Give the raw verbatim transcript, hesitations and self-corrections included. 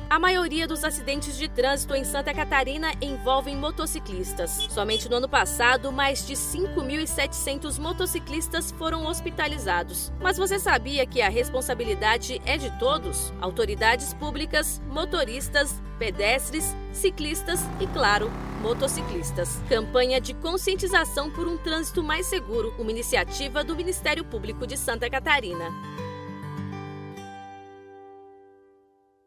A maioria dos acidentes de trânsito em Santa Catarina envolvem motociclistas. Somente no ano passado, mais de cinco mil e setecentos motociclistas foram hospitalizados. Mas você sabia que a responsabilidade é de todos? Autoridades públicas, motoristas, pedestres, ciclistas e, claro, motociclistas. Campanha de conscientização por um trânsito mais seguro, uma iniciativa do Ministério Público de Santa Catarina.